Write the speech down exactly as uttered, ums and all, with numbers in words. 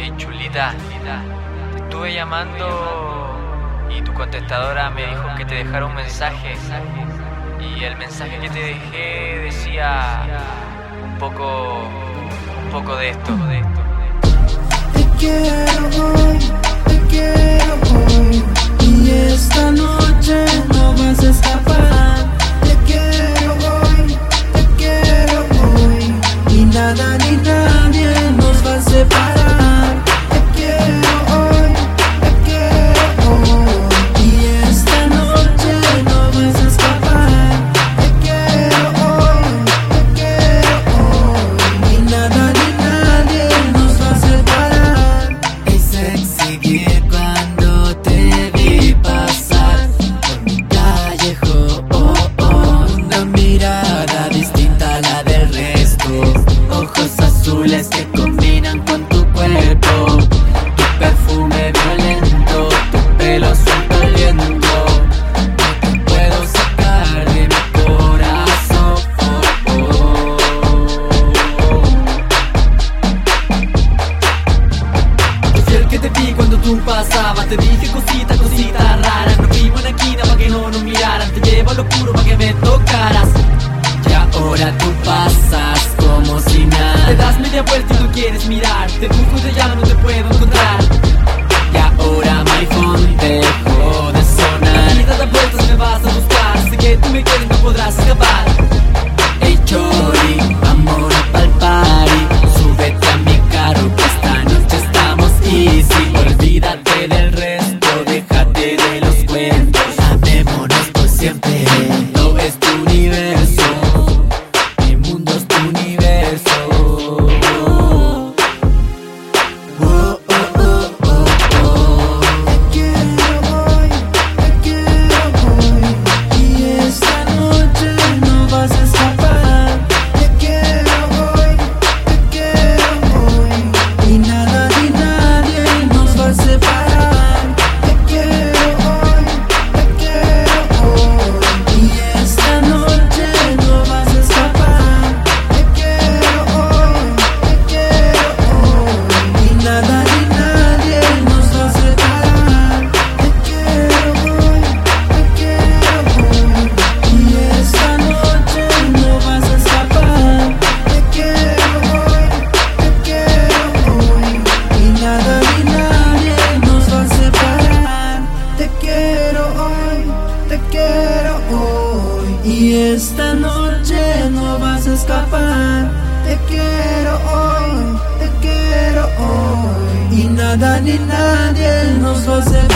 Hey chulita, te estuve llamando y tu contestadora me dijo que te dejara un mensaje. Y el mensaje que te dejé decía un poco, un poco de esto. Te quiero hoy, te quiero hoy, y esta noche no vas a escapar. Te quiero hoy, te quiero hoy, y nada ni nadie nos va a separar. Te quiero hoy, te quiero hoy, y esta noche no vas a escapar. Te quiero hoy, te quiero hoy, y nada ni nadie nos va a separar. Es sexy cuando te vi pasar por mi callejo, oh, oh. Una mirada distinta a la del resto, ojos azules que combinan con tu cuerpo, tu perfume violento, tu pelo suelto al viento. No te puedo sacar de mi corazón, oh, oh. Yo soy el que te vi cuando tú pasabas, te dije cosita, cosita rara. Nos vimos en la esquina pa' que no nos miraran, te llevo al oscuro pa' que me tocaras. Y ahora tú pasas como si nada, te das media vuelta y no quieres mirar, te busco y te llamo, no te puedo encontrar. Y ahora my phone dejó de sonar, y das vueltas me vas a buscar, sé que tú me quieres, no podrás escapar. Hey chori, vámonos pa'l party, súbete a mi carro que esta noche estamos easy. Olvídate del resto, déjate de los cuentos, amémonos por siempre. No es tu universo, mi mundo es tu universo. Oh, oh, oh, oh, oh. Te quiero hoy, te quiero hoy, y esta noche no vas a escapar. Te quiero hoy, te quiero hoy, y nada ni nadie nos va a separar. Te quiero hoy, te quiero hoy, y esta noche no vas a escapar. Te quiero hoy, te quiero hoy, y nada ni nadie nos va a separar. Te quiero hoy, te quiero hoy, y esta noche no vas a escapar. Te quiero hoy, te quiero hoy, y nada ni nadie nos va a separar. Te quiero hoy, te quiero hoy, y esta noche no vas a escapar. Te quiero hoy, te quiero hoy, y nada ni nadie nos va a separar.